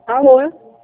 Alô?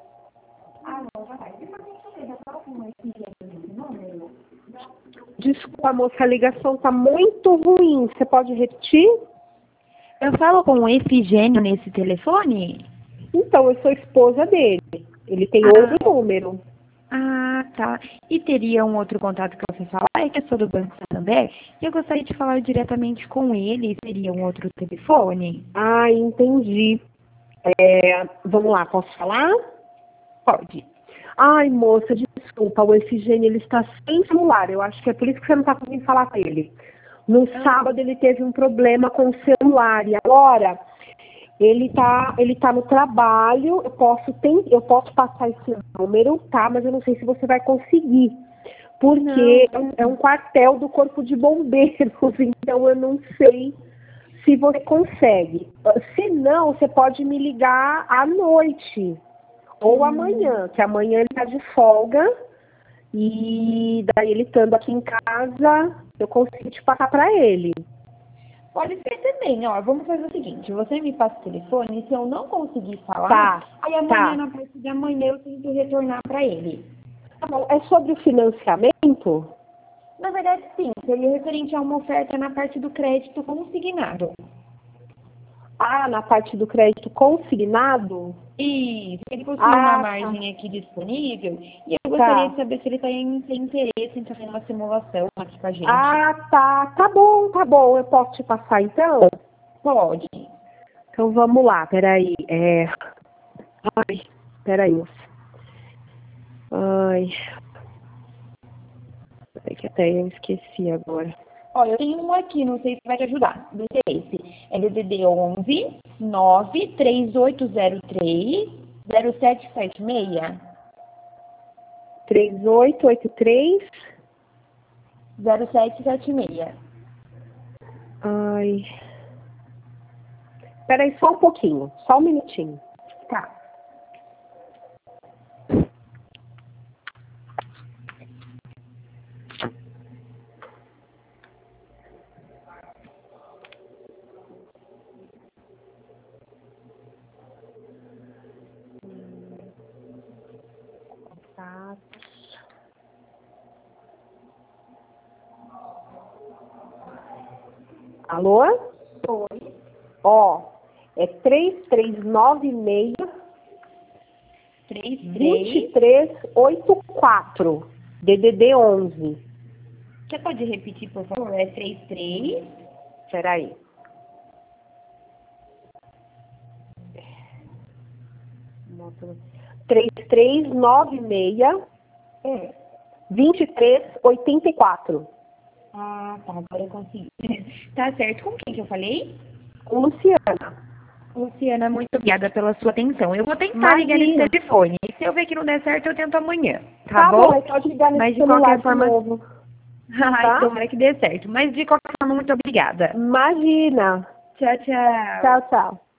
Desculpa, moça, a ligação tá muito ruim. Você pode repetir? Eu falo com o Efigênio nesse telefone? Então, eu sou esposa dele. Ele tem outro número. Tá. E teria um outro contato que eu possa falar? É que eu sou do Banco Santander e eu gostaria de falar diretamente com ele. Seria um outro telefone? Ah, entendi. Vamos lá, posso falar? Pode. Ai, moça, desculpa, o Efigênio, ele está sem celular. Eu acho que é por isso que você não está conseguindo falar com ele. No sábado ele teve um problema com o celular e agora ele tá no trabalho. Eu posso passar esse número, tá? Mas eu não sei se você vai conseguir. Porque é um quartel do Corpo de Bombeiros, então eu não sei se você consegue. Se não, você pode me ligar à noite. Ou amanhã, que amanhã ele tá de folga e daí ele estando aqui em casa, eu consigo te passar para ele. Pode ser também, ó. Vamos fazer o seguinte, você me passa o telefone e se eu não conseguir falar, Tá, aí amanhã, na parte de amanhã, eu tento retornar para ele. Tá bom, é sobre o financiamento? Na verdade, sim, seria referente a uma oferta na parte do crédito consignado. Ah, na parte do crédito consignado? Isso, ele possui uma Tá. margem aqui disponível e eu gostaria de saber se ele tem interesse em fazer uma simulação aqui com a gente. Tá bom, tá bom. Eu posso te passar então? Pode. Então vamos lá, peraí. Ai, peraí, moça. Ai, peraí que até eu esqueci agora. Olha, eu tenho um aqui, não sei se vai te ajudar. Do interesse. É DDD 11 93803 0776. 3883. 0776. Ai. Peraí só um pouquinho, só um minutinho. Tá. Alô? Oi. Ó, é 3396 2384, DDD 11. Você pode repetir, por favor? É 33. Peraí. Três três nove seis 2384. Tá, agora eu consegui. Tá certo. Com quem que eu falei? Com Luciana. Luciana, muito obrigada pela sua atenção. Eu vou tentar ligar nesse telefone. E se eu ver que não der certo, eu tento amanhã. Tá bom? Bom, pode ligar nesse Mas de celular qualquer forma. de novo. Ai, tomara que dê certo. Mas de qualquer forma, muito obrigada. Imagina. Tchau, tchau. Tchau, tchau.